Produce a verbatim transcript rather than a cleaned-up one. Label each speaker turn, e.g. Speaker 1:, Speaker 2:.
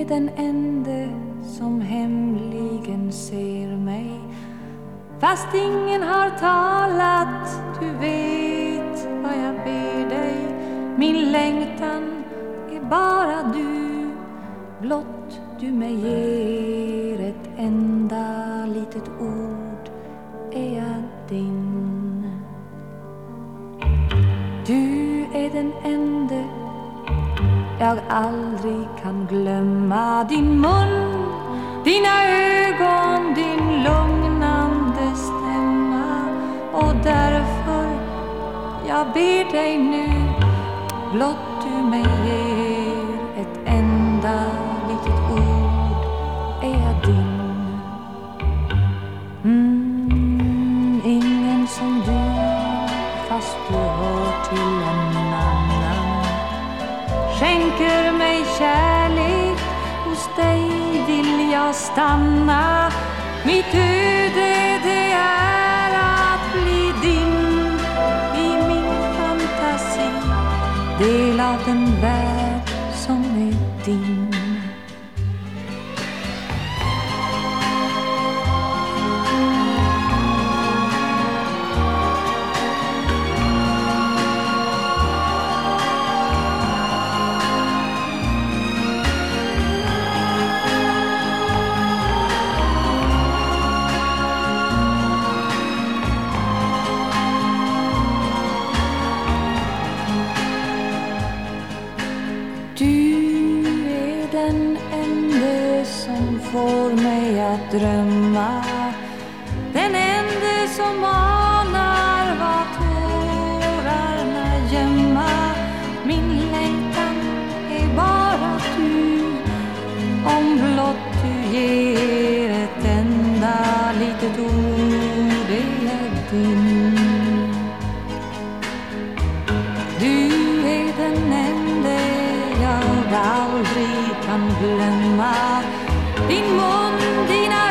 Speaker 1: är den ende som hemligen ser mig. Fast ingen har talat, du vet vad jag ber dig. Min längtan är bara du, blott du mig ger ett enda litet ord, är jag din. Du är den ende jag aldrig kan glömma. Din mun, dina ögon, din lugnande stämma. Och därför jag ber dig nu, blott du mig ger ett enda litet ord, är jag din. Mm, ingen som du, fast du hör till en annan, skänker mig kärlek, hos dig vill jag stanna. Mitt öde det är att bli din, i min fantasi, del av den värld som är din. Får mig att drömma, den enda som anar vad tårarna gömma. Min längtan är bara du, om blott du ger ett enda litet ord, är jag din. Du är den enda jag aldrig kan glömma. Din mun, dina